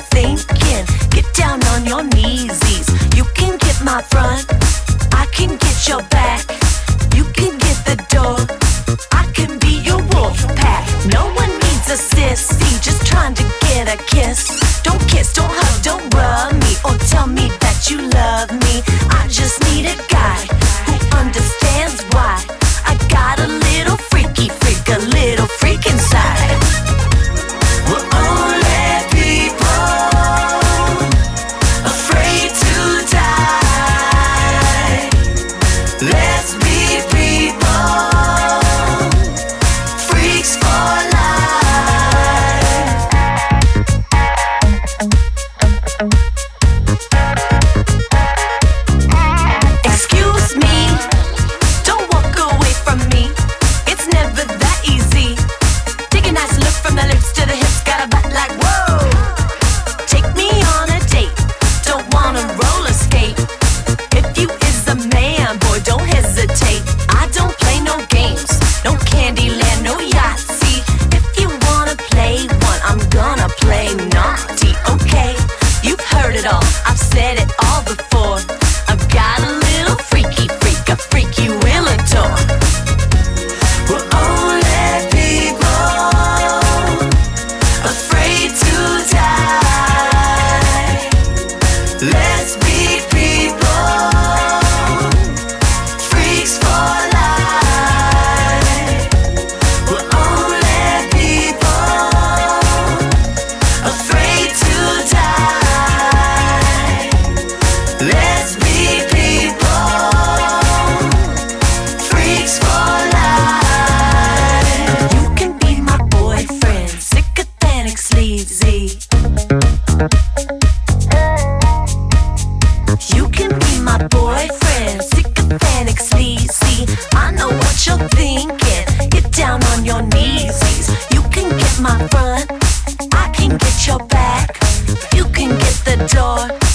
thinking? Get down on your knees. You can get my front, I can get your back. You can get the door, I can be your wolf pack. No one needs a sissy, just trying to get a kiss. Don't kiss, don't hug, don't rub me, or tell me that you love me. I just need a guy who understands why I got a little freaky freak, a little freak inside. We're only people afraid to die. Let's be people, freaks for life. Excuse me, don't walk away from me. It's never that easy. Take a nice look from the lips to the hips, got a butt like whoa. Take me on a date, don't wanna roller skate. If you is a man, boy, don't hesitate. I don't play no games, no Candyland, no Yahtzee. If you wanna play one, I'm gonna play naughty, okay? You've heard it all, I've said it all before. I've got a little freaky freak, a freak you will adore. We're only people afraid to die. Let's be people, freaks for life. We're only people afraid to die. Let's be people, freaks for life. You can be my boyfriend, sycophantic sleazy. You can be my boyfriend, sycophantic sleazy. I know what you're thinking. Get down on your knees. You can get my front, I can get your back. You can get the door,